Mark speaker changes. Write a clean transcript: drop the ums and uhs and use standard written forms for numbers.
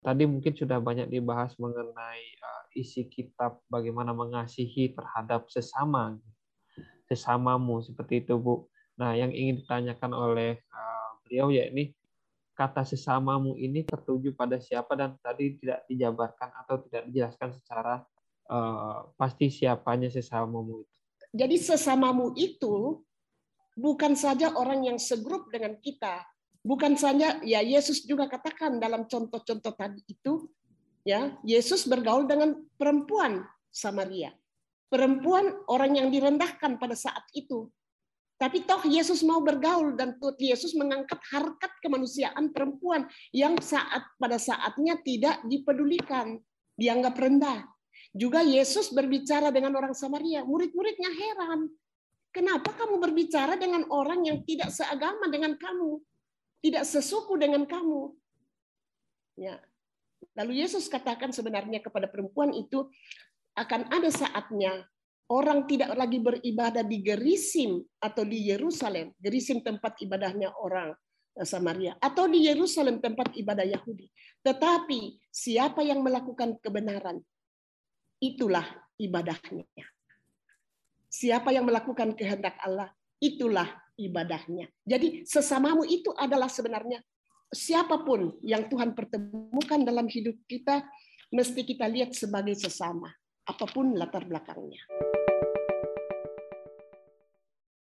Speaker 1: Tadi mungkin sudah banyak dibahas mengenai isi kitab bagaimana mengasihi terhadap sesamamu seperti itu, Bu. Nah, yang ingin ditanyakan oleh beliau yakni kata sesamamu ini tertuju pada siapa dan tadi tidak dijabarkan atau tidak dijelaskan secara pasti siapanya sesamamu itu.
Speaker 2: Jadi sesamamu itu bukan saja orang yang segrup dengan kita, bukan saja ya Yesus juga katakan dalam contoh-contoh tadi itu, ya Yesus bergaul dengan perempuan Samaria, perempuan orang yang direndahkan pada saat itu. Tapi toh Yesus mau bergaul dan Yesus mengangkat harkat kemanusiaan perempuan yang pada saatnya tidak dipedulikan, dianggap rendah. Juga Yesus berbicara dengan orang Samaria, murid-muridnya heran. Kenapa kamu berbicara dengan orang yang tidak seagama dengan kamu, tidak sesuku dengan kamu? Ya. Lalu Yesus katakan sebenarnya kepada perempuan itu akan ada saatnya orang tidak lagi beribadah di Gerisim atau di Yerusalem. Gerisim tempat ibadahnya orang Samaria. Atau di Yerusalem tempat ibadah Yahudi. Tetapi siapa yang melakukan kebenaran, itulah ibadahnya. Siapa yang melakukan kehendak Allah, itulah ibadahnya. Jadi sesamamu itu adalah sebenarnya siapapun yang Tuhan pertemukan dalam hidup kita, mesti kita lihat sebagai sesama. Apapun latar belakangnya.